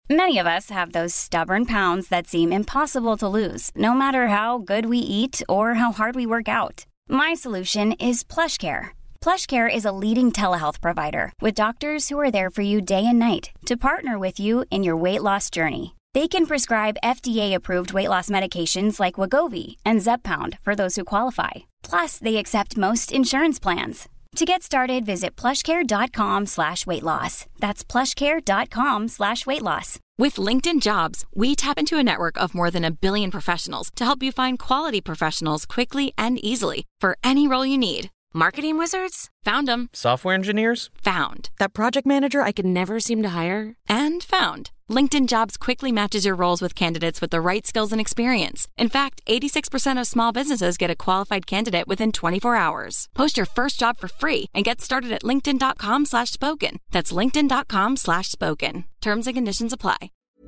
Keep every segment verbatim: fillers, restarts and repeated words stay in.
Many of us have those stubborn pounds that seem impossible to lose, no matter how good we eat or how hard we work out. My solution is PlushCare. PlushCare is a leading telehealth provider with doctors who are there for you day and night to partner with you in your weight loss journey. They can prescribe F D A-approved weight loss medications like Wegovy and Zepbound for those who qualify. Plus, they accept most insurance plans. To get started, visit plushcare.com slash weight loss. That's plushcare.com slash weight loss. With LinkedIn Jobs, we tap into a network of more than a billion professionals to help you find quality professionals quickly and easily for any role you need. Marketing wizards? Found them. Software engineers? Found. That project manager I could never seem to hire? And found. LinkedIn Jobs quickly matches your roles with candidates with the right skills and experience. In fact, eighty-six percent of small businesses get a qualified candidate within twenty-four hours. Post your first job for free and get started at linkedin.com slash spoken. That's linkedin.com slash spoken. Terms and conditions apply.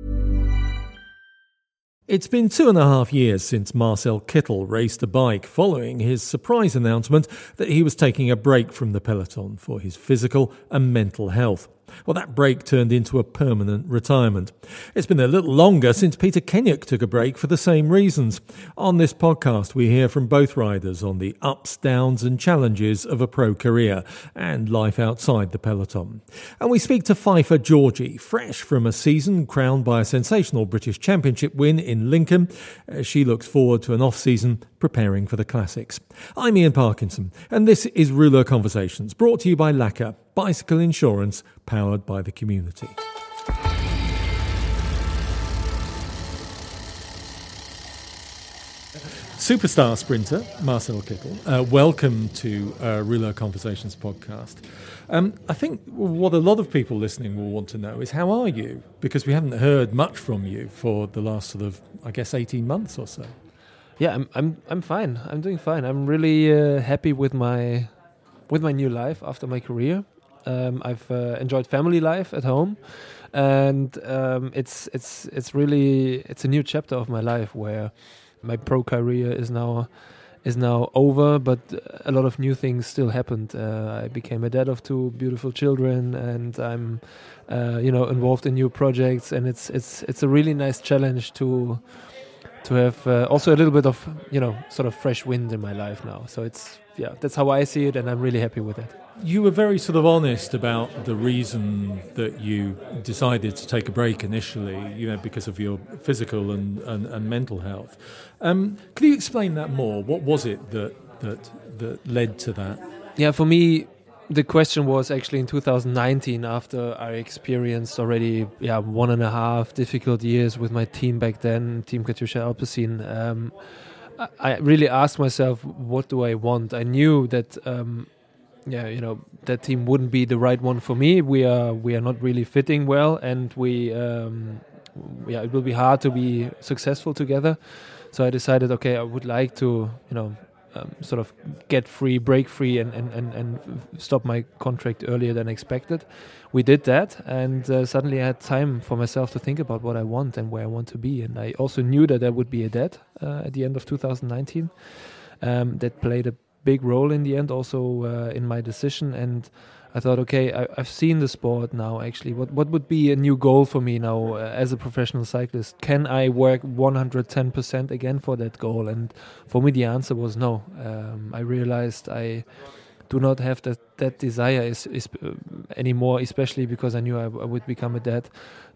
It's been two and a half years since Marcel Kittel raced a bike following his surprise announcement that he was taking a break from the peloton for his physical and mental health. Well, that break turned into a permanent retirement. It's been a little longer since Peter Kenyuk took a break for the same reasons. On this podcast, we hear from both riders on the ups, downs and challenges of a pro career and life outside the peloton. And we speak to Pfeiffer Georgie, fresh from a season crowned by a sensational British Championship win in Lincoln, as she looks forward to an off-season preparing for the classics. I'm Ian Parkinson, and this is Rouleur Conversations, brought to you by Lacquer, bicycle insurance powered by the community. Superstar sprinter Marcel Kittel, uh, welcome to uh, Rouleur Conversations podcast. Um, I think what a lot of people listening will want to know is, how are you? Because we haven't heard much from you for the last sort of, I guess, eighteen months or so. Yeah, I'm I'm I'm fine. I'm doing fine. I'm really uh, happy with my with my new life after my career. Um, I've uh, enjoyed family life at home, and um, it's it's it's really it's a new chapter of my life where my pro career is now is now over, but a lot of new things still happened. Uh, I became a dad of two beautiful children, and I'm uh, you know involved in new projects, and it's it's it's a really nice challenge to to have uh, also a little bit of you know sort of fresh wind in my life now. So it's yeah, that's how I see it, and I'm really happy with it. You were very sort of honest about the reason that you decided to take a break initially, you know, because of your physical and, and, and mental health. Um, could you explain that more? What was it that, that that led to that? Yeah, for me, the question was actually in two thousand nineteen, after I experienced already yeah one and a half difficult years with my team back then, Team Katusha Alpecin. Um, I really asked myself, what do I want? I knew that um, yeah, you know, that team wouldn't be the right one for me. We are we are not really fitting well, and we um, yeah, it will be hard to be successful together. So I decided, okay, I would like to, you know, um, sort of get free, break free, and, and, and, and stop my contract earlier than expected. We did that, and uh, suddenly I had time for myself to think about what I want and where I want to be. And I also knew that I would be a dad uh, at the end of two thousand nineteen. Um, that played a big role in the end also uh, in my decision. And I thought, okay, I, I've seen the sport now actually. What what would be a new goal for me now uh, as a professional cyclist? Can I work one hundred ten percent again for that goal? And for me the answer was no. Um, I realized I do not have that, that desire is, is uh, anymore, especially because I knew I, I would become a dad,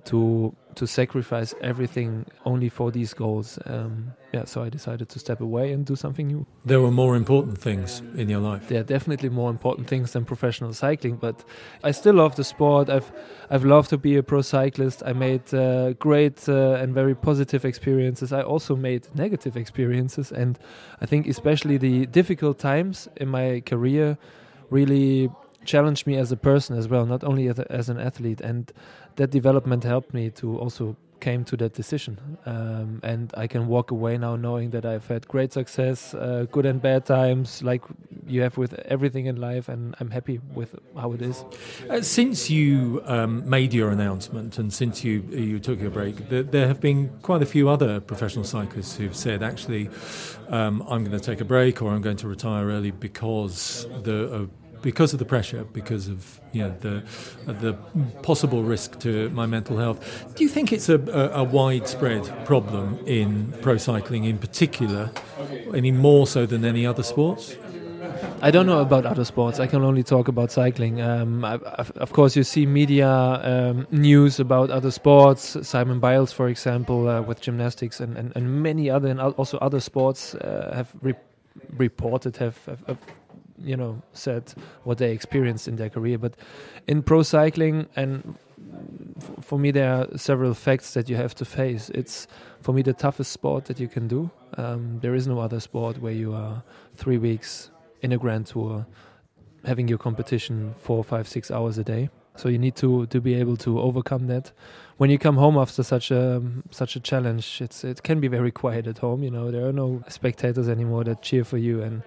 to to sacrifice everything only for these goals. Um, yeah, so I decided to step away and do something new. There were more important things in your life. There are definitely more important things than professional cycling, but I still love the sport. I've I've loved to be a pro cyclist. I made uh, great uh, and very positive experiences. I also made negative experiences, and I think especially the difficult times in my career really challenged me as a person as well, not only as, a, as an athlete. And that development helped me to also came to that decision. Um, and I can walk away now knowing that I've had great success, uh, good and bad times, like you have with everything in life, and I'm happy with how it is. Uh, since you um, made your announcement and since you you took your break, there, there have been quite a few other professional cyclists who've said, actually, um, I'm going to take a break, or I'm going to retire early because the uh, because of the pressure, because of you know the the possible risk to my mental health. Do you think it's a, a, a widespread problem in pro cycling in particular, any more so than any other sports? I don't know about other sports. I can only talk about cycling. Um, I, I, of course, you see media um, news about other sports. Simon Biles, for example, uh, with gymnastics, and, and, and many other, and also other sports uh, have re- reported, have, have, have you know, said what they experienced in their career. But in pro cycling, and f- for me, there are several facts that you have to face. It's for me the toughest sport that you can do. Um, there is no other sport where you are three weeks in a Grand Tour, having your competition four, five, six hours a day. So you need to to be able to overcome that. When you come home after such a such a challenge, it's it can be very quiet at home. You know, there are no spectators anymore that cheer for you, and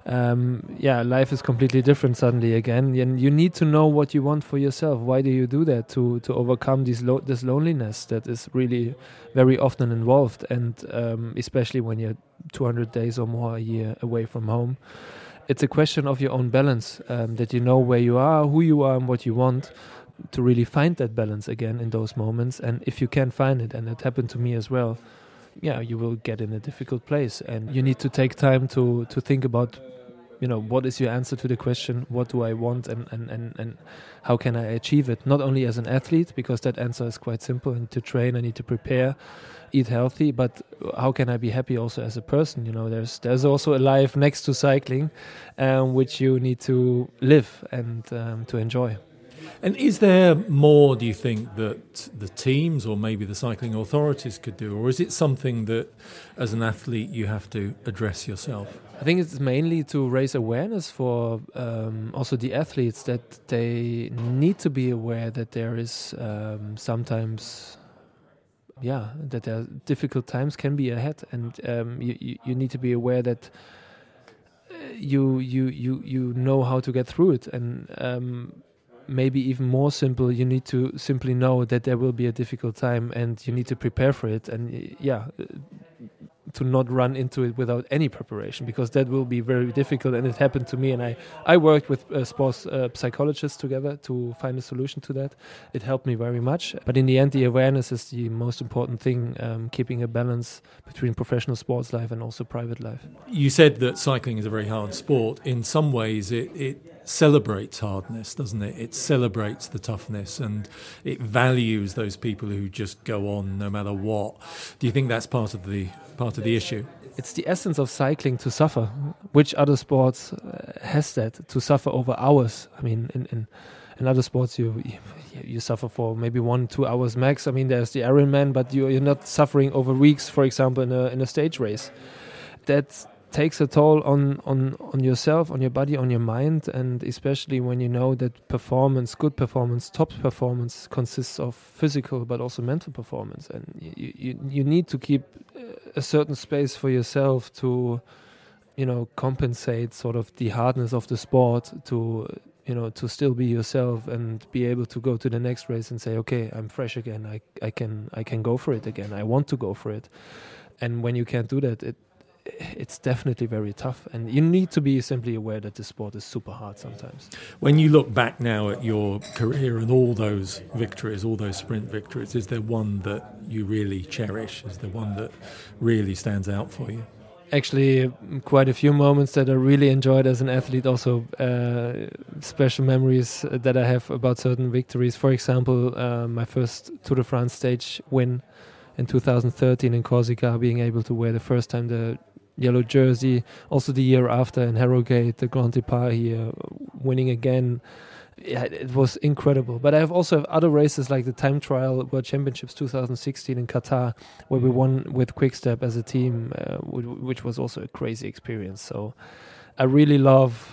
um, yeah, life is completely different suddenly again. And you need to know what you want for yourself. Why do you do that? To to overcome this lo- this loneliness that is really very often involved, and um, especially when you're two hundred days or more a year away from home. It's a question of your own balance, um, that you know where you are, who you are, and what you want, to really find that balance again in those moments. And if you can find it, and it happened to me as well, yeah, you will get in a difficult place. And you need to take time to, to think about, you know, what is your answer to the question, what do I want, and, and, and, and how can I achieve it? Not only as an athlete, because that answer is quite simple. I need to train, I need to prepare, eat healthy, but how can I be happy also as a person? You know, there's there's also a life next to cycling, um, which you need to live and um, to enjoy. And is there more, do you think, that the teams or maybe the cycling authorities could do, or is it something that as an athlete you have to address yourself? I think it's mainly to raise awareness for um, also the athletes, that they need to be aware that there is um, sometimes, yeah, that there are difficult times can be ahead, and um, you, you you need to be aware that you you you you know how to get through it, and um, maybe even more simple, you need to simply know that there will be a difficult time, and you need to prepare for it, and yeah, to not run into it without any preparation, because that will be very difficult. And it happened to me, and I, I worked with uh, sports uh, psychologists together to find a solution to that. It helped me very much. But in the end, the awareness is the most important thing, um, keeping a balance between professional sports life and also private life. You said that cycling is a very hard sport. In some ways, it, it celebrates hardness, doesn't it? It celebrates the toughness, and it values those people who just go on no matter what. Do you think that's part of the part of the issue? It's the essence of cycling to suffer. Which other sports uh, has that, to suffer over hours? I mean, in, in, in other sports, you, you you suffer for maybe one, two hours max. I mean, there's the Ironman, but you, you're not suffering over weeks, for example, in a in a stage race. That takes a toll on, on, on yourself, on your body, on your mind, and especially when you know that performance, good performance, top performance consists of physical but also mental performance, and you, you, you need to keep a certain space for yourself to, you know, compensate sort of the hardness of the sport, to, you know, to still be yourself and be able to go to the next race and say, okay, I'm fresh again, I, I can I can go for it again, I want to go for it. And when you can't do that, it it's definitely very tough, and you need to be simply aware that the sport is super hard sometimes. When you look back now at your career and all those victories, all those sprint victories, is there one that you really cherish? Is there one that really stands out for you? Actually, quite a few moments that I really enjoyed as an athlete, also uh, special memories that I have about certain victories. For example, uh, my first Tour de France stage win in two thousand thirteen in Corsica, being able to wear the first time the yellow jersey. Also the year after in Harrogate, the Grand Depart here, winning again. Yeah, it was incredible. But I have also have other races like the Time Trial World Championships two thousand sixteen in Qatar, where we won with Quick-Step as a team, uh, which was also a crazy experience. So I really love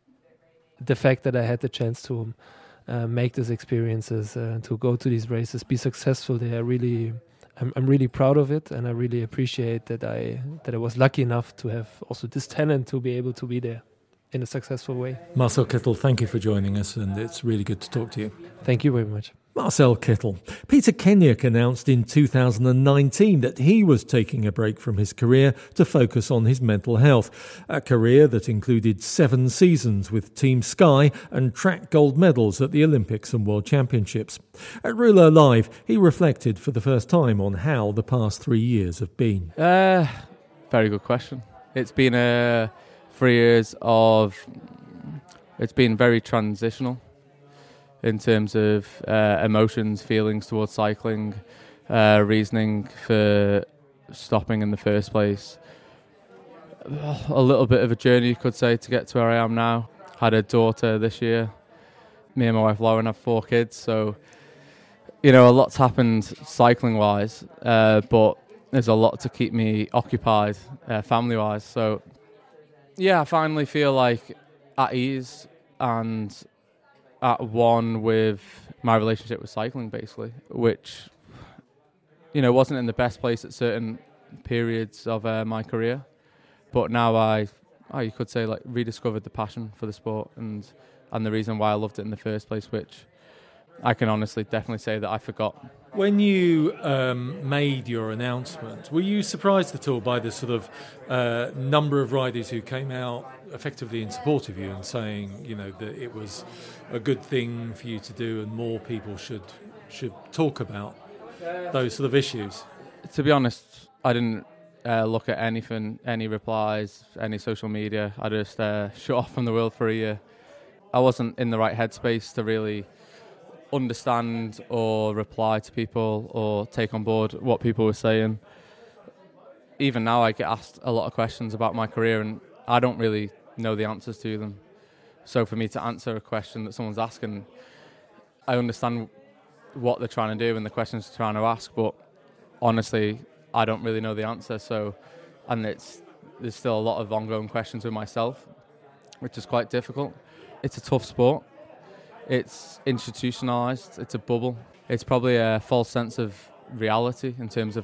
the fact that I had the chance to uh, make these experiences, uh, to go to these races, be successful there. Really, I'm, I'm really proud of it, and I really appreciate that I that I was lucky enough to have also this talent to be able to be there in a successful way. Marcel Kittel, thank you for joining us, and it's really good to talk to you. Thank you very much. Marcel Kittel. Peter Kenyon announced in two thousand nineteen that he was taking a break from his career to focus on his mental health, a career that included seven seasons with Team Sky and track gold medals at the Olympics and World Championships. At Rouleur Live, he reflected for the first time on how the past three years have been. Uh, very good question. It's been uh, three years of... It's been very transitional in terms of uh, emotions, feelings towards cycling, uh, reasoning for stopping in the first place. A little bit of a journey, you could say, to get to where I am now. Had a daughter this year. Me and my wife Lauren have four kids, so you know a lot's happened cycling-wise, uh, but there's a lot to keep me occupied uh, family-wise. So yeah, I finally feel like at ease and at one with my relationship with cycling, basically, which, you know, wasn't in the best place at certain periods of uh, my career. But now I, oh, you could say, like, rediscovered the passion for the sport and, and the reason why I loved it in the first place, which I can honestly definitely say that I forgot. When you um, made your announcement, were you surprised at all by the sort of uh, number of riders who came out effectively in support of you and saying, you know, that it was a good thing for you to do and more people should should talk about those sort of issues? To be honest, I didn't uh, look at anything, any replies, any social media. I just uh, shut off from the world for a year. I wasn't in the right headspace to really understand or reply to people or take on board what people were saying. Even now I get asked a lot of questions about my career and I don't really know the answers to them. So for me to answer a question that someone's asking, I understand what they're trying to do and the questions they're trying to ask, but honestly I don't really know the answer. So, and it's there's still a lot of ongoing questions with myself, which is quite difficult. It's a tough sport. It's institutionalised, it's a bubble. It's probably a false sense of reality in terms of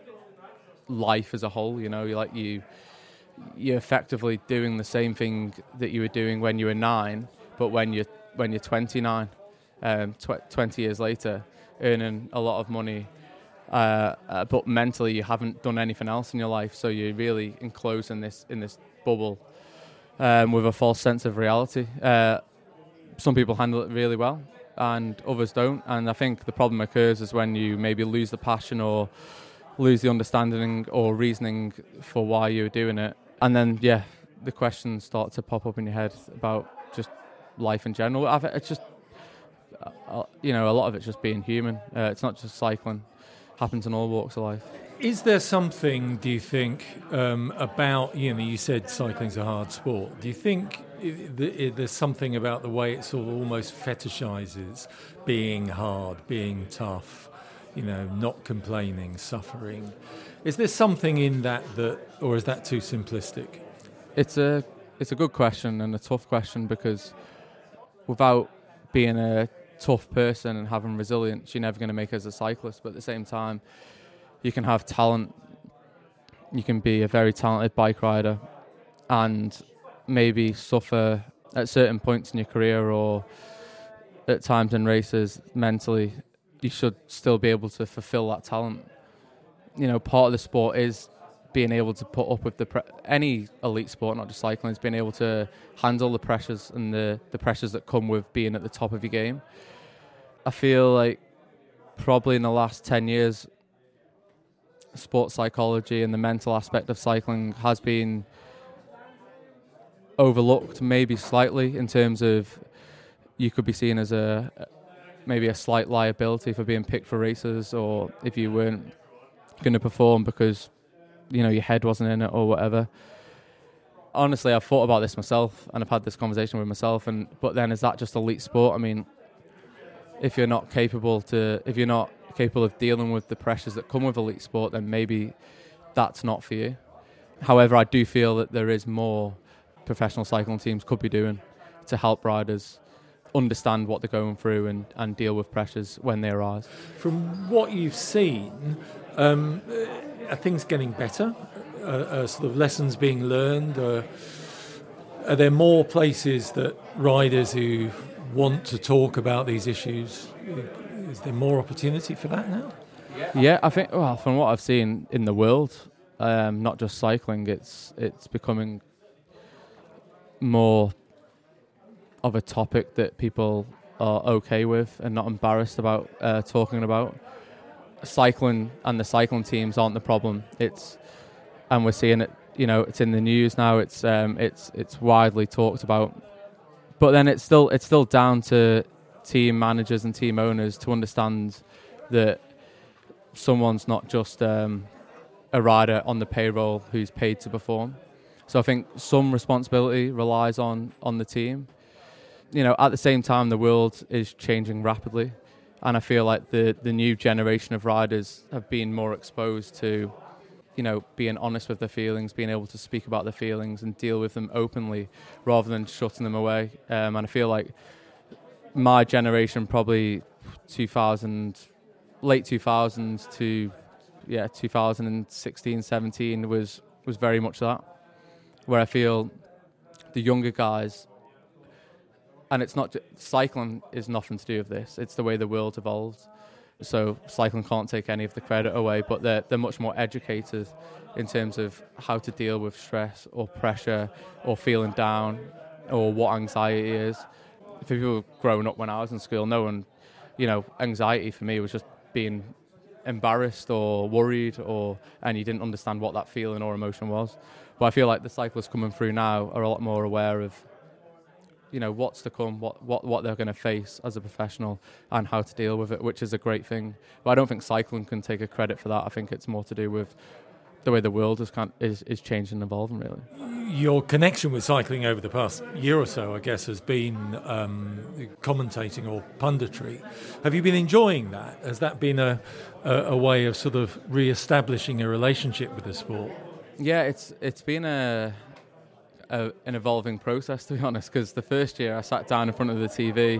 life as a whole. You know, you're like you, you're effectively doing the same thing that you were doing when you were nine, but when you're when you're twenty-nine, um, tw- twenty years later, earning a lot of money, uh, uh, but mentally you haven't done anything else in your life, so you're really enclosed in this in this bubble um, with a false sense of reality. Uh, Some people handle it really well and others don't. And I think the problem occurs is when you maybe lose the passion or lose the understanding or reasoning for why you're doing it. And then, yeah, the questions start to pop up in your head about just life in general. I think it's just, uh, you know, a lot of it's just being human. Uh, it's not just cycling. It happens in all walks of life. Is there something, do you think, um, about, you know, you said cycling's a hard sport. Do you think there's something about the way it sort of almost fetishises being hard, being tough, you know, not complaining, suffering? Is there something in that that, or is that too simplistic? It's a it's a good question and a tough question, because without being a tough person and having resilience, you're never going to make it as a cyclist. But at the same time, you can have talent. You can be a very talented bike rider and maybe suffer at certain points in your career or at times in races mentally. You should still be able to fulfill that talent. You know, part of the sport is being able to put up with the pre- any elite sport, not just cycling, is being able to handle the pressures and the, the pressures that come with being at the top of your game. I feel like probably in the last ten years, sports psychology and the mental aspect of cycling has been overlooked, maybe slightly, in terms of you could be seen as a maybe a slight liability for being picked for races, or if you weren't going to perform because, you know, your head wasn't in it or whatever. Honestly, I've thought about this myself and I've had this conversation with myself, and but then is that just elite sport? I mean, if you're not capable to if you're not capable of dealing with the pressures that come with elite sport, then maybe that's not for you. However, I do feel that there is more professional cycling teams could be doing to help riders understand what they're going through and, and deal with pressures when they arise. From what you've seen, um, are things getting better? Are, are sort of lessons being learned? Are, are there more places that riders who want to talk about these issues Is there more opportunity for that now? Yeah, I think, well, from what I've seen in the world, um, not just cycling, it's it's becoming more of a topic that people are okay with and not embarrassed about uh, talking about. Cycling and the cycling teams aren't the problem. It's and we're seeing it. You know, it's in the news now. It's um, it's it's widely talked about. But then it's still it's still down to team managers and team owners to understand that someone's not just um, a rider on the payroll who's paid to perform. So I think some responsibility relies on, on the team. You know, at the same time, the world is changing rapidly, and I feel like the, the new generation of riders have been more exposed to, you know, being honest with their feelings, being able to speak about their feelings and deal with them openly rather than shutting them away. Um, and I feel like my generation, probably two thousand, late two thousands to yeah two thousand sixteen, seventeen was was very much that, where I feel the younger guys, and it's not just, cycling is nothing to do with this. It's the way the world evolved. So cycling can't take any of the credit away, but they're they're much more educated in terms of how to deal with stress or pressure or feeling down or what anxiety is. For people growing up when I was in school, no one, you know, anxiety for me was just being embarrassed or worried, or and you didn't understand what that feeling or emotion was. But I feel like the cyclists coming through now are a lot more aware of, you know, what's to come, what, what, what they're going to face as a professional and how to deal with it, which is a great thing. But I don't think cycling can take a credit for that. I think it's more to do with the way the world is kind is, is changing and evolving, really. Your connection with cycling over the past year or so, I guess, has been um, commentating or punditry. Have you been enjoying that? Has that been a, a, a way of sort of re-establishing a relationship with the sport? Yeah, it's it's been a, a an evolving process, to be honest, because the first year I sat down in front of the T V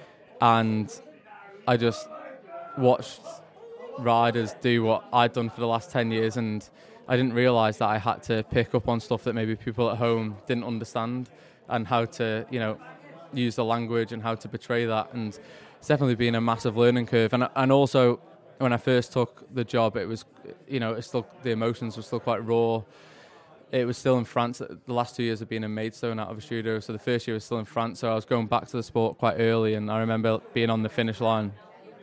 and I just watched riders do what I'd done for the last ten years, and I didn't realise that I had to pick up on stuff that maybe people at home didn't understand, and how to, you know, use the language and how to portray that. And it's definitely been a massive learning curve. And and also, when I first took the job, it was, you know, it's still, the emotions were still quite raw. It was still in France. The last two years have been in Maidstone out of a studio, so the first year was still in France. So I was going back to the sport quite early, and I remember being on the finish line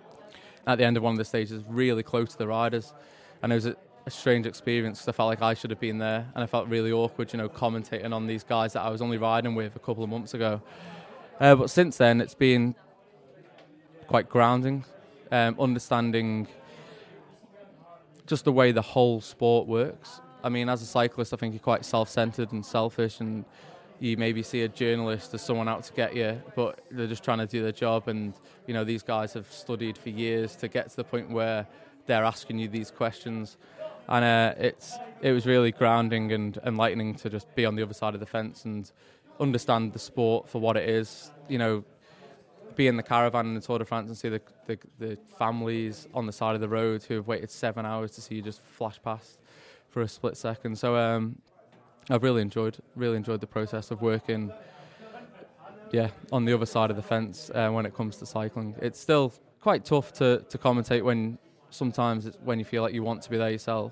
at the end of one of the stages, really close to the riders, and it was a, a strange experience because I felt like I should have been there, and I felt really awkward, you know, commentating on these guys that I was only riding with a couple of months ago. Uh, but since then, it's been quite grounding, um, understanding just the way the whole sport works. I mean, as a cyclist, I think you're quite self-centered and selfish, and you maybe see a journalist as someone out to get you, but they're just trying to do their job. And, you know, these guys have studied for years to get to the point where they're asking you these questions. And uh, it's it was really grounding and enlightening to just be on the other side of the fence and understand the sport for what it is. You know, be in the caravan in the Tour de France and see the, the, the families on the side of the road who have waited seven hours to see you just flash past for a split second. So um, I've really enjoyed really enjoyed the process of working, yeah, on the other side of the fence uh, when it comes to cycling. It's still quite tough to, to commentate when sometimes it's when you feel like you want to be there yourself,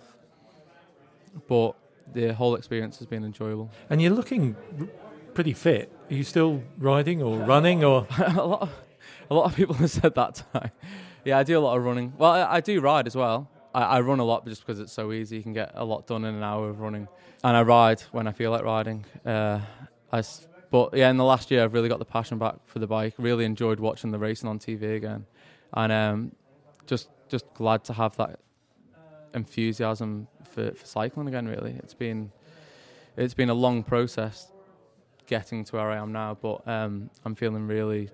but the whole experience has been enjoyable. And you're looking r- pretty fit. Are you still riding or running or? a lot of, a lot of people have said that to me. Yeah, I do a lot of running. Well, I, I do ride as well. I, I run a lot just because it's so easy. You can get a lot done in an hour of running. And I ride when I feel like riding. Uh, I, but yeah, in the last year, I've really got the passion back for the bike. Really enjoyed watching the racing on T V again. And um, just just glad to have that enthusiasm for, for cycling again, really. It's been it's been a long process getting to where I am now, but um, I'm feeling really,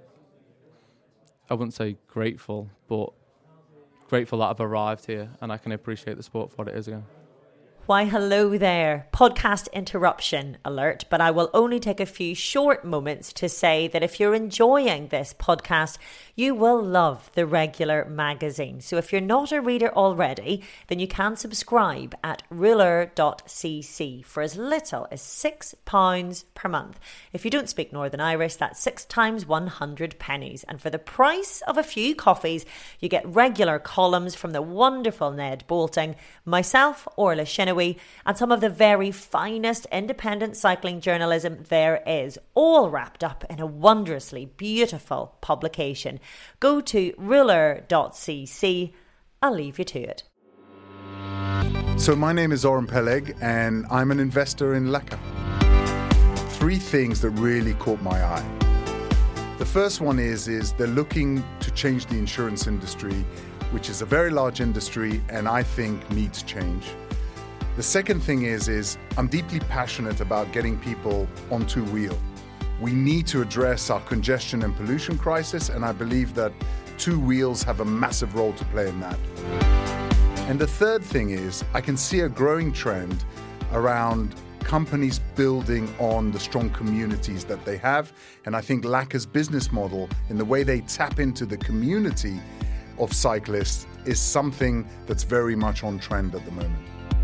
I wouldn't say grateful, but grateful that I've arrived here and I can appreciate the sport for what it is again. Why, hello there. Podcast interruption alert, but I will only take a few short moments to say that if you're enjoying this podcast, you will love the regular magazine. So if you're not a reader already, then you can subscribe at ruler dot c c for as little as six pounds per month. If you don't speak Northern Irish, that's six times one hundred pennies. And for the price of a few coffees, you get regular columns from the wonderful Ned Bolting, myself, Orla Shinaway, and some of the very finest independent cycling journalism there is, all wrapped up in a wondrously beautiful publication. Go to ruler dot c c. I'll leave you to it. So my name is Oren Peleg and I'm an investor in Laka. Three things that really caught my eye. The first one is, is they're looking to change the insurance industry, which is a very large industry and I think needs change. The second thing is, is I'm deeply passionate about getting people on two wheel. We need to address our congestion and pollution crisis, and I believe that two wheels have a massive role to play in that. And the third thing is, I can see a growing trend around companies building on the strong communities that they have, and I think Laka's business model, in the way they tap into the community of cyclists, is something that's very much on trend at the moment.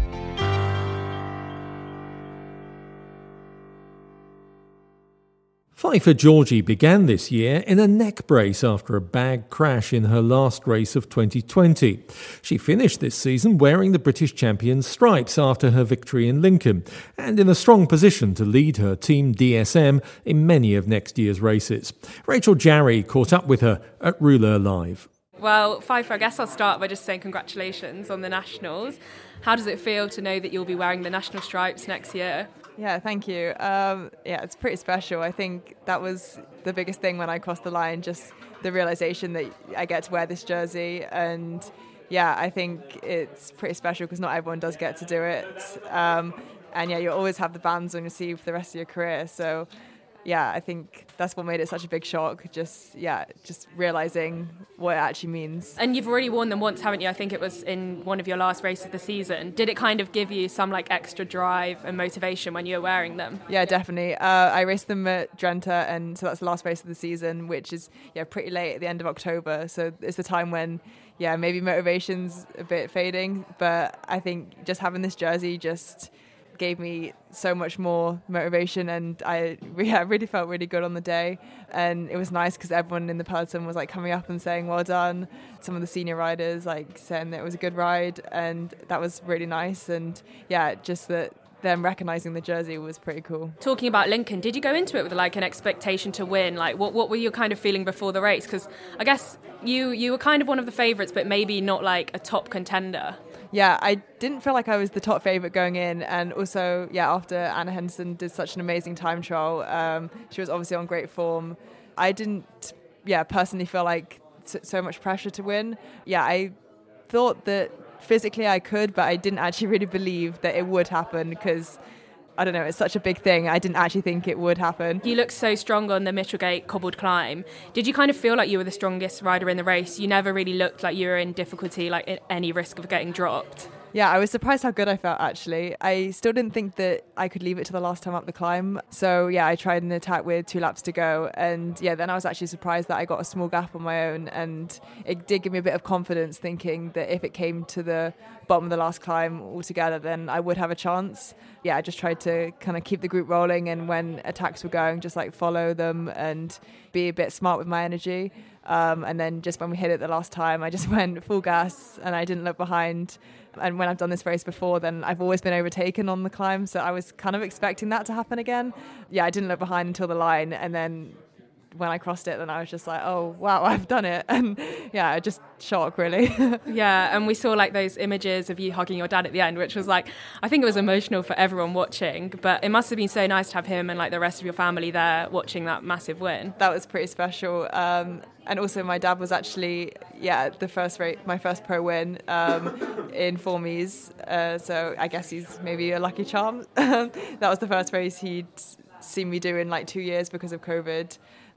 Pfeiffer Georgie began this year in a neck brace after a bag crash in her last race of twenty twenty. She finished this season wearing the British champion's stripes after her victory in Lincoln and in a strong position to lead her team D S M in many of next year's races. Rachel Jarry caught up with her at Rouleur Live. Well, Pfeiffer, I guess I'll start by just saying congratulations on the Nationals. How does it feel to know that you'll be wearing the national stripes next year? Yeah, thank you. Um, yeah, it's pretty special. I think that was the biggest thing when I crossed the line, just the realization that I get to wear this jersey. And yeah, I think it's pretty special because not everyone does get to do it. Um, and yeah, you'll always have the bands on your sleeve for the rest of your career. So yeah, I think that's what made it such a big shock. Just, yeah, just realizing what it actually means. And you've already worn them once, haven't you? I think it was in one of your last races of the season. Did it kind of give you some like extra drive and motivation when you were wearing them? Yeah, definitely. Uh, I raced them at Drenthe, and so that's the last race of the season, which is yeah pretty late at the end of October. So it's the time when yeah maybe motivation's a bit fading, but I think just having this jersey just gave me so much more motivation, and I yeah, really felt really good on the day. And it was nice because everyone in the peloton was like coming up and saying well done. Some of the senior riders like saying that it was a good ride, and that was really nice. And yeah, just that them recognising the jersey was pretty cool. Talking about Lincoln, did you go into it with like an expectation to win? Like what what were you kind of feeling before the race? Because I guess you you were kind of one of the favourites, but maybe not like a top contender. Yeah, I didn't feel like I was the top favourite going in, and also, yeah, after Anna Henderson did such an amazing time trial, um, she was obviously on great form. I didn't, yeah, personally feel like so much pressure to win. Yeah, I thought that physically I could, but I didn't actually really believe that it would happen because, I don't know, it's such a big thing. I didn't actually think it would happen. You looked so strong on the Mittlegate cobbled climb. Did you kind of feel like you were the strongest rider in the race? You never really looked like you were in difficulty, like in any risk of getting dropped. Yeah, I was surprised how good I felt, actually. I still didn't think that I could leave it to the last time up the climb. So, yeah, I tried an attack with two laps to go. And, yeah, then I was actually surprised that I got a small gap on my own. And it did give me a bit of confidence, thinking that if it came to the bottom of the last climb altogether, then I would have a chance. Yeah, I just tried to kind of keep the group rolling. And when attacks were going, just, like, follow them and be a bit smart with my energy. Um, and then just when we hit it the last time, I just went full gas and I didn't look behind. And when I've done this race before, then I've always been overtaken on the climb. So I was kind of expecting that to happen again. Yeah, I didn't look behind until the line. And then when I crossed it, then I was just like, oh, wow, I've done it. And yeah, just shock, really. Yeah, and we saw like those images of you hugging your dad at the end, which was like, I think it was emotional for everyone watching. But it must have been so nice to have him and like the rest of your family there watching that massive win. That was pretty special. Um, and also my dad was actually, yeah, the first rate, my first pro win um, in Formies. Uh, so I guess he's maybe a lucky charm. That was the first race he'd seen me do in like two years because of COVID.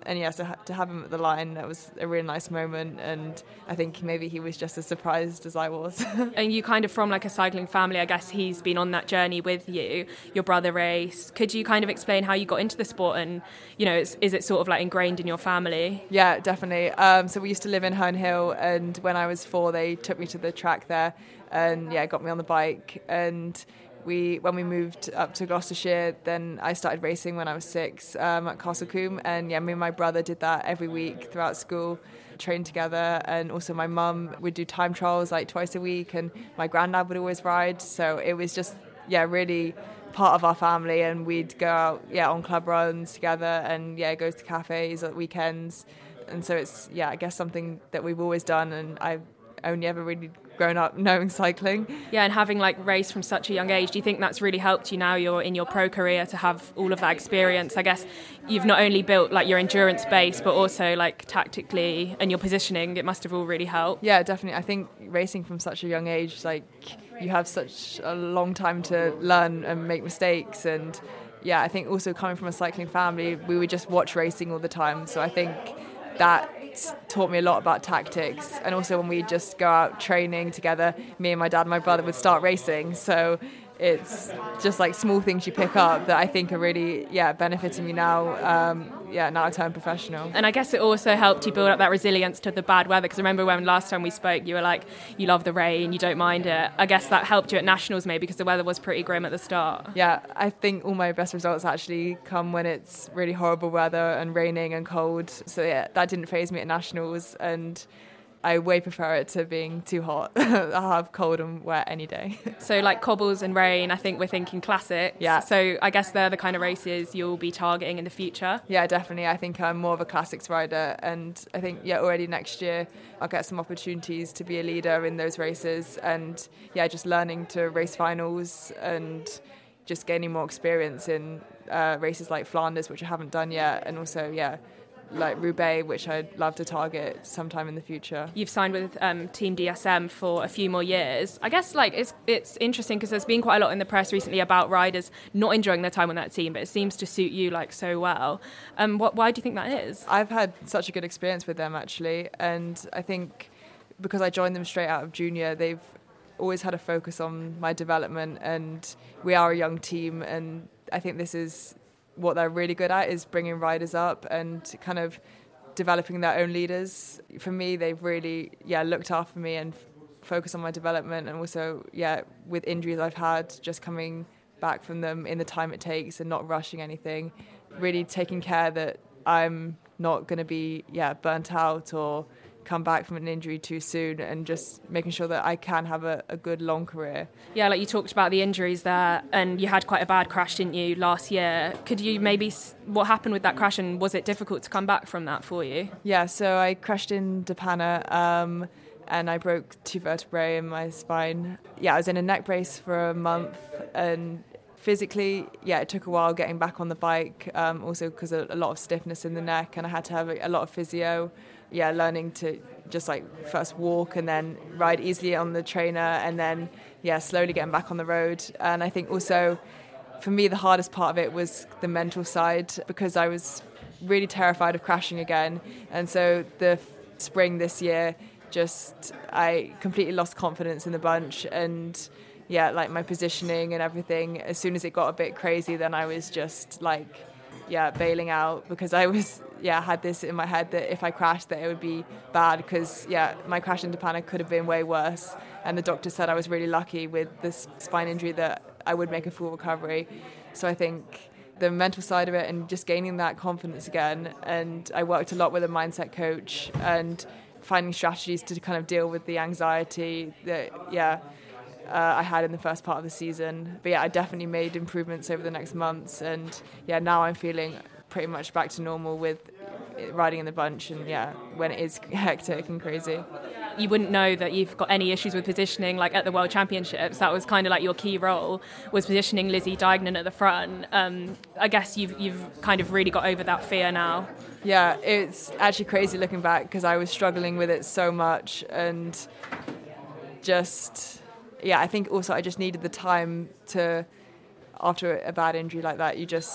and yeah, so to have him at the line, that was a really nice moment, and I think maybe he was just as surprised as I was. And you kind of from like a cycling family, I guess he's been on that journey with you. Your brother raced. Could you kind of explain how you got into the sport, and you know, is, is it sort of like ingrained in your family? Yeah, definitely. Um, so we used to live in Herne Hill, and when I was four, they took me to the track there, and yeah, got me on the bike. And we, when we moved up to Gloucestershire, then I started racing when I was six um, at Castlecombe, and yeah, me and my brother did that every week throughout school, trained together. And also my mum would do time trials like twice a week, and my granddad would always ride. So it was just yeah, really part of our family, and we'd go out yeah on club runs together, and yeah, go to cafes at weekends. And so it's yeah, I guess something that we've always done, and I've only ever really grown up knowing cycling. Yeah, and having like raced from such a young age, do you think that's really helped you now you're in your pro career to have all of that experience? I guess you've not only built like your endurance base, but also like tactically and your positioning, it must have all really helped. Yeah, definitely. I think racing from such a young age, like you have such a long time to learn and make mistakes. And yeah, I think also coming from a cycling family, we would just watch racing all the time. So I think that taught me a lot about tactics. And also when we just go out training together, me and my dad and my brother would start racing. So it's just like small things you pick up that I think are really yeah benefiting me now. Um, yeah, now I turn professional. And I guess it also helped you build up that resilience to the bad weather, because I remember when last time we spoke, you were like, you love the rain, you don't mind it. I guess that helped you at nationals maybe because the weather was pretty grim at the start. Yeah, I think all my best results actually come when it's really horrible weather and raining and cold. So yeah, that didn't faze me at nationals, and I way prefer it to being too hot. I'll have cold and wet any day. So like cobbles and rain, I think we're thinking classics. Yeah. So I guess they're the kind of races you'll be targeting in the future. Yeah, definitely. I think I'm more of a classics rider, and I think yeah already next year I'll get some opportunities to be a leader in those races, and yeah, just learning to race finals and just gaining more experience in uh, races like Flanders, which I haven't done yet, and also yeah like Roubaix, which I'd love to target sometime in the future. You've signed with um, Team D S M for a few more years. I guess like it's it's interesting because there's been quite a lot in the press recently about riders not enjoying their time on that team, but it seems to suit you like so well. Um, what, why do you think that is? I've had such a good experience with them actually, and I think because I joined them straight out of junior, they've always had a focus on my development, and we are a young team, and I think this is what they're really good at, is bringing riders up and kind of developing their own leaders. For me, they've really yeah looked after me and f- focused on my development, and also yeah with injuries I've had, just coming back from them in the time it takes and not rushing anything, really taking care that I'm not going to be yeah burnt out or come back from an injury too soon, and just making sure that I can have a, a good long career. Yeah, like you talked about the injuries there, and you had quite a bad crash, didn't you, last year? Could you maybe, what happened with that crash, and was it difficult to come back from that for you? Yeah, so I crashed in Depana, um, and I broke two vertebrae in my spine. Yeah, I was in a neck brace for a month, and physically, yeah, it took a while getting back on the bike, um, also because of a lot of stiffness in the neck, and I had to have a, a lot of physio. Yeah, learning to just like first walk and then ride easily on the trainer, and then yeah, slowly getting back on the road. And I think also for me the hardest part of it was the mental side, because I was really terrified of crashing again. And so the f- spring this year, just I completely lost confidence in the bunch, and yeah, like my positioning and everything. As soon as it got a bit crazy, then I was just like yeah bailing out, because I was yeah had this in my head that if I crashed that it would be bad, because yeah my crash in Depana could have been way worse, and the doctor said I was really lucky with this spine injury that I would make a full recovery. So I think the mental side of it and just gaining that confidence again, and I worked a lot with a mindset coach and finding strategies to kind of deal with the anxiety that yeah Uh, I had in the first part of the season. But yeah, I definitely made improvements over the next months, and yeah, now I'm feeling pretty much back to normal with riding in the bunch, and yeah, when it is hectic and crazy. You wouldn't know that you've got any issues with positioning, like at the World Championships. That was kind of like your key role, was positioning Lizzie Deignan at the front. Um, I guess you've you've kind of really got over that fear now. Yeah, it's actually crazy looking back, because I was struggling with it so much, and just yeah, I think also I just needed the time to, after a bad injury like that, you just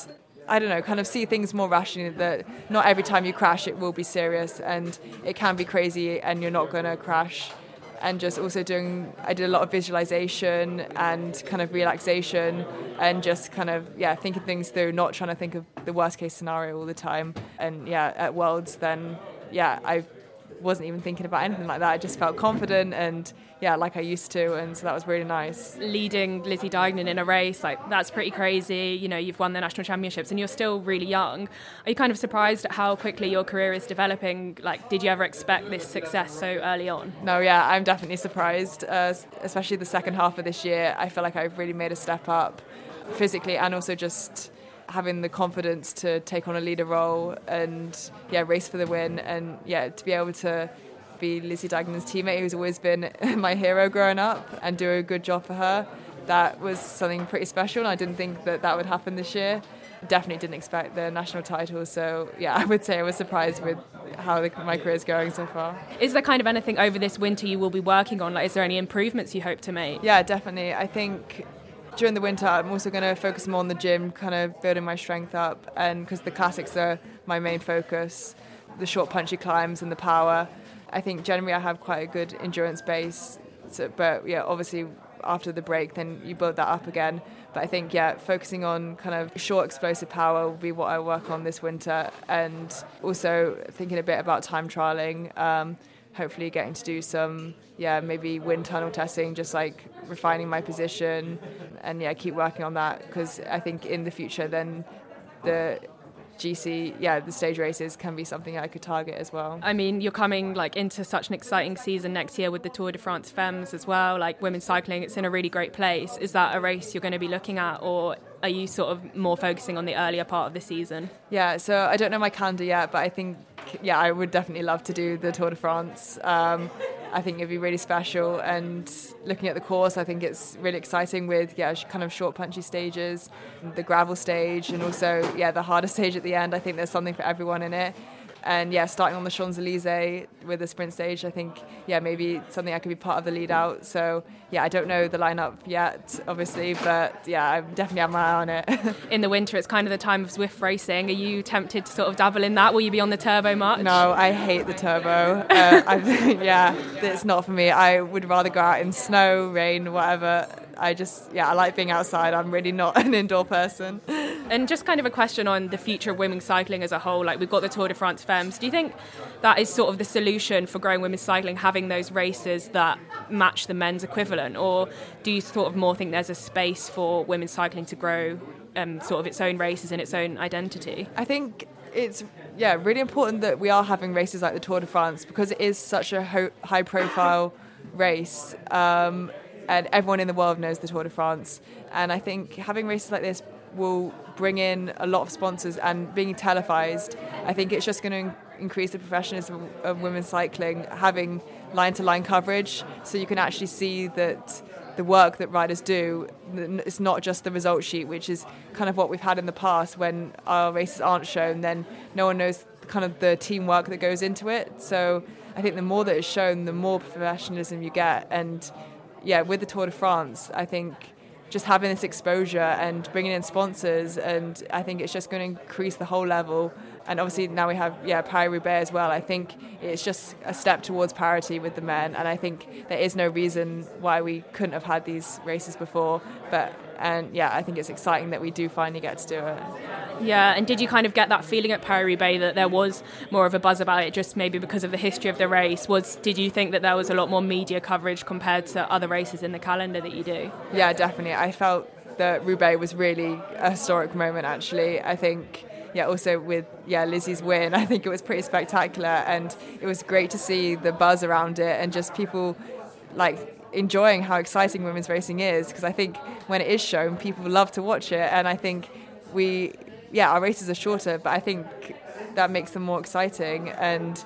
I don't know, kind of see things more rationally, that not every time you crash it will be serious, and it can be crazy and you're not going to crash. And just also doing, I did a lot of visualization and kind of relaxation and just kind of, yeah, thinking things through, not trying to think of the worst case scenario all the time. And yeah, at Worlds then, yeah, I wasn't even thinking about anything like that. I just felt confident and yeah, like I used to, and so that was really nice. Leading Lizzie Deignan in a race, like that's pretty crazy. You know, you've won the national championships and you're still really young. Are you kind of surprised at how quickly your career is developing? Like, did you ever expect this success so early on? No, yeah, I'm definitely surprised, uh, especially the second half of this year. I feel like I've really made a step up physically and also just having the confidence to take on a leader role and yeah, race for the win, and yeah, to be able to be Lizzie Deignan's teammate, who's always been my hero growing up, and do a good job for her. That was something pretty special, and I didn't think that that would happen this year. Definitely didn't expect the national title, so yeah, I would say I was surprised with how the, my career is going so far. Is there kind of anything over this winter you will be working on? Like, is there any improvements you hope to make? Yeah, definitely. I think during the winter I'm also going to focus more on the gym, kind of building my strength up, and because the classics are my main focus, the short punchy climbs and the power. I think generally I have quite a good endurance base, so, but yeah, obviously after the break then you build that up again. But I think, yeah, focusing on kind of short explosive power will be what I work on this winter, and also thinking a bit about time trialling, um, hopefully getting to do some, yeah, maybe wind tunnel testing, just like refining my position, and yeah, keep working on that, because I think in the future then the G C, yeah, the stage races can be something I could target as well. I mean, you're coming like into such an exciting season next year with the Tour de France Femmes as well, like women's cycling, it's in a really great place. Is that a race you're going to be looking at, or are you sort of more focusing on the earlier part of the season? Yeah, so I don't know my calendar yet, but I think, yeah, I would definitely love to do the Tour de France. Um, I think it'd be really special, and looking at the course, I think it's really exciting with, yeah, kind of short punchy stages, the gravel stage, and also, yeah, the harder stage at the end. I think there's something for everyone in it. And yeah, starting on the Champs-Élysées with the sprint stage, I think, yeah, maybe something I could be part of the lead out. So yeah, I don't know the lineup yet, obviously, but yeah, I definitely have my eye on it. In the winter, it's kind of the time of Zwift racing. Are you tempted to sort of dabble in that? Will you be on the turbo much? No, I hate the turbo. Uh, I, yeah, it's not for me. I would rather go out in snow, rain, whatever. I just, yeah, I like being outside. I'm really not an indoor person. And just kind of a question on the future of women's cycling as a whole. Like, we've got the Tour de France Femmes. Do you think that is sort of the solution for growing women's cycling, having those races that match the men's equivalent? Or do you sort of more think there's a space for women's cycling to grow um, sort of its own races and its own identity? I think it's, yeah, really important that we are having races like the Tour de France, because it is such a ho- high-profile race. Um, and everyone in the world knows the Tour de France. And I think having races like this will bring in a lot of sponsors, and being televised, I think it's just going to increase the professionalism of women's cycling, having line-to-line coverage, so you can actually see that the work that riders do, it's not just the result sheet, which is kind of what we've had in the past. When our races aren't shown, then no one knows kind of the teamwork that goes into it. So I think the more that is shown, the more professionalism you get. And yeah, with the Tour de France, I think just having this exposure and bringing in sponsors, and I think it's just going to increase the whole level. And obviously now we have, yeah, Paris-Roubaix as well. I think it's just a step towards parity with the men, and I think there is no reason why we couldn't have had these races before. But and yeah, I think it's exciting that we do finally get to do it. Yeah, and did you kind of get that feeling at Paris-Roubaix that there was more of a buzz about it, just maybe because of the history of the race? Was did you think that there was a lot more media coverage compared to other races in the calendar that you do? Yeah, definitely. I felt that Roubaix was really a historic moment, actually. I think, yeah, also with, yeah, Lizzie's win, I think it was pretty spectacular, and it was great to see the buzz around it and just people, like, enjoying how exciting women's racing is, because I think when it is shown, people love to watch it. And I think we, yeah, our races are shorter, but I think that makes them more exciting. And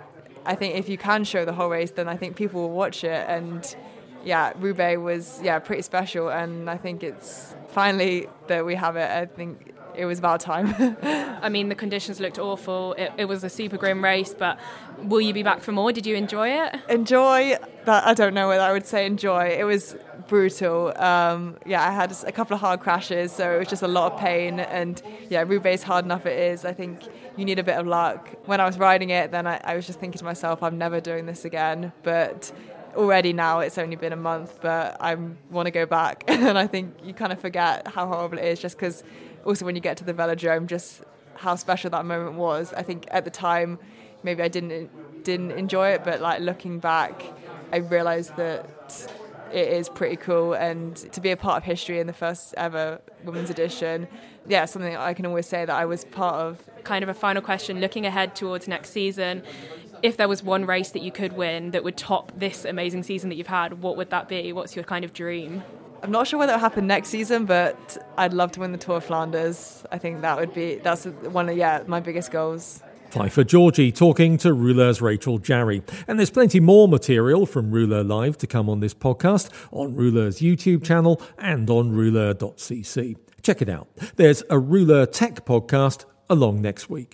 I think if you can show the whole race, then I think people will watch it. And yeah, Roubaix was, yeah, pretty special, and I think it's finally that we have it. I think it was about time. I mean, the conditions looked awful. It, it was a super grim race, but will you be back for more? Did you enjoy it? Enjoy that? I don't know whether I would say enjoy. It was brutal. Um, yeah, I had a couple of hard crashes, so it was just a lot of pain. And yeah, Roubaix, hard enough it is. I think you need a bit of luck. When I was riding it, then I, I was just thinking to myself, I'm never doing this again. But already now, it's only been a month, but I want to go back. And I think you kind of forget how horrible it is, just because also when you get to the velodrome, just how special that moment was. I think at the time, maybe I didn't didn't enjoy it, but like looking back, I realised that it is pretty cool, and to be a part of history in the first ever women's edition, yeah, something I can always say that I was part of. Kind of a final question, looking ahead towards next season, if there was one race that you could win that would top this amazing season that you've had, what would that be? What's your kind of dream? I'm not sure whether it'll happen next season, but I'd love to win the Tour of Flanders. I think that would be, that's one of, yeah, my biggest goals. Pfeiffer Georgie talking to Rouleur's Rachel Jarry. And there's plenty more material from Rouleur Live to come on this podcast, on Rouleur's YouTube channel and on rouleur dot c c. Check it out. There's a Rouleur Tech podcast along next week.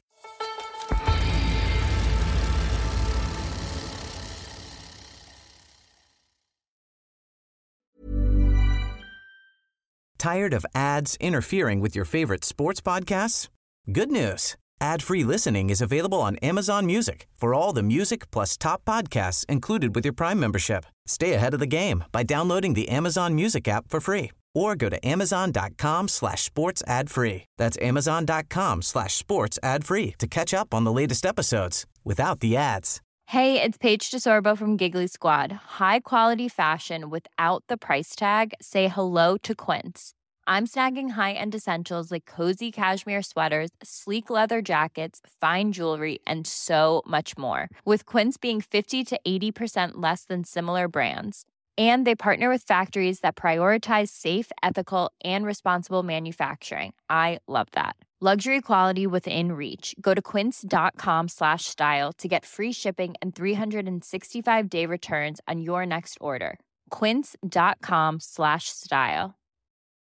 Tired of ads interfering with your favorite sports podcasts? Good news. Ad-free listening is available on Amazon Music for all the music plus top podcasts included with your Prime membership. Stay ahead of the game by downloading the Amazon Music app for free or go to amazon.com slash sports ad free. That's amazon.com slash sports ad free to catch up on the latest episodes without the ads. Hey, it's Paige DeSorbo from Giggly Squad. High quality fashion without the price tag. Say hello to Quince. I'm snagging high-end essentials like cozy cashmere sweaters, sleek leather jackets, fine jewelry, and so much more. With Quince being fifty to eighty percent less than similar brands. And they partner with factories that prioritize safe, ethical, and responsible manufacturing. I love that. Luxury quality within reach. Go to quince.com slash style to get free shipping and three sixty-five day returns on your next order. Quince.com slash style.